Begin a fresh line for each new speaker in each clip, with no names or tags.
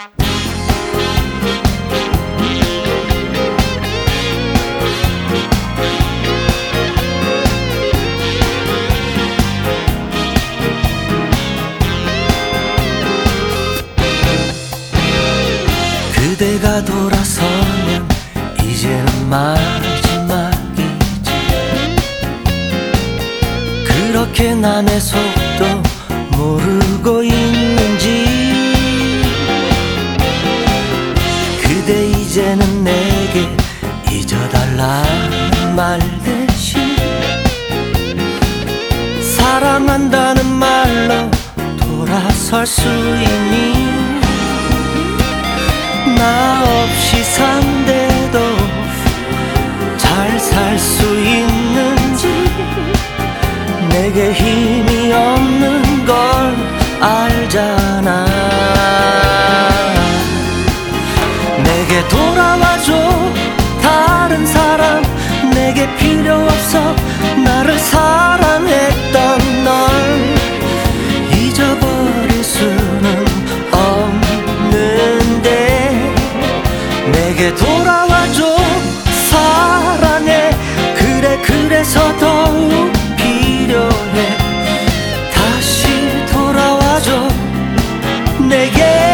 그대가 돌아서면 이제는 마지막이지. 그렇게 남의 속도 모르고 있는지. 그대 이제는 내게 잊어달라는 말 대신 사랑한다는 말로 돌아설 수 있니? 나 없이 산대도 잘 살 수 있는지. 내게 힘이 없는 걸 알잖아. 내게 돌아와줘 다른 사람. 내게 필요 없어 나를 사랑했던 널. 잊어버릴 수는 없는데 내게 돌아와줘 사랑해. 그래 그래서 더욱 필요해. 다시 돌아와줘 내게.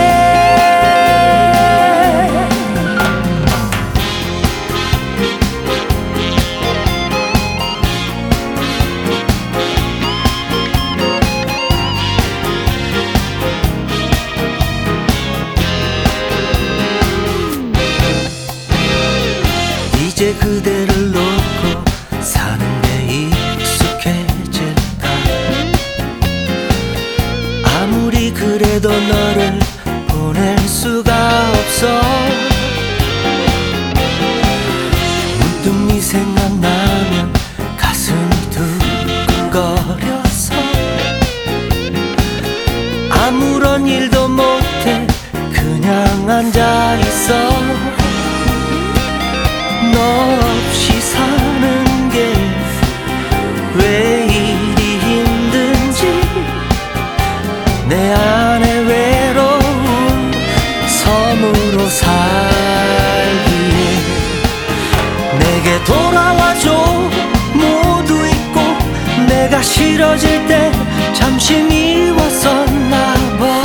이제 그대를 놓고 사는 게 익숙해질까. 아무리 그래도 너를 보낼 수가 없어. 문득 네 생각나면 가슴이 두근거려서 아무런 일도 못해 그냥 앉아있어. 너 없이 사는 게 왜 이리 힘든지. 내 안에 외로운 섬으로 살기에 내게 돌아와줘. 모두 잊고 내가 싫어질 때 잠시 미웠었나 봐.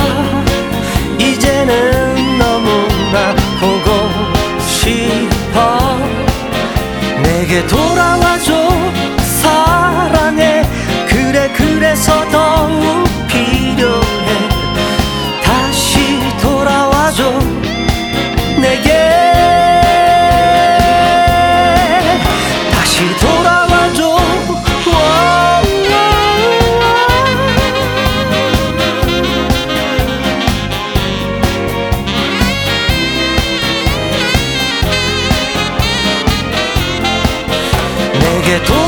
이제는 너무나 보고 싶어. 내게 돌아와줘 사랑해. 그래 그래서 더욱 필요해. 다시 돌아와줘 내게. 다시 돌아와줘. 내게